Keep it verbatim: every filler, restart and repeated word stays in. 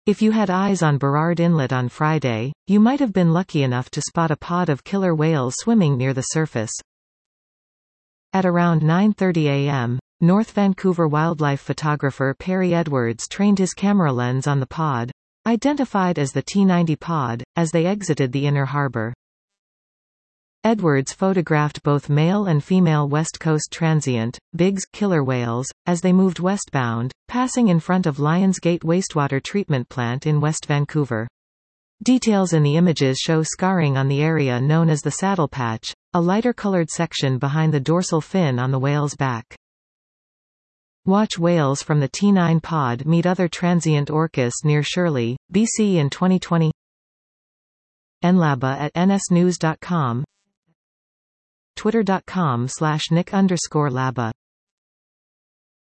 If you had eyes on Burrard Inlet on Friday, you might have been lucky enough to spot a pod of killer whales swimming near the surface. At around nine thirty a m, North Vancouver wildlife photographer Perry Edwards trained his camera lens on the pod, identified as the T ninety pod, as they exited the inner harbor. Edwards photographed both male and female West Coast transient, Biggs killer whales, as they moved westbound, passing in front of Lions Gate wastewater treatment plant in West Vancouver. Details in the images show scarring on the area known as the saddle patch, a lighter-colored section behind the dorsal fin on the whale's back. Watch whales from the T nine pod meet other transient orcas near Shirley, B C in twenty twenty. nlaba at n s news dot com, twitter dot com slash nick underscore laba.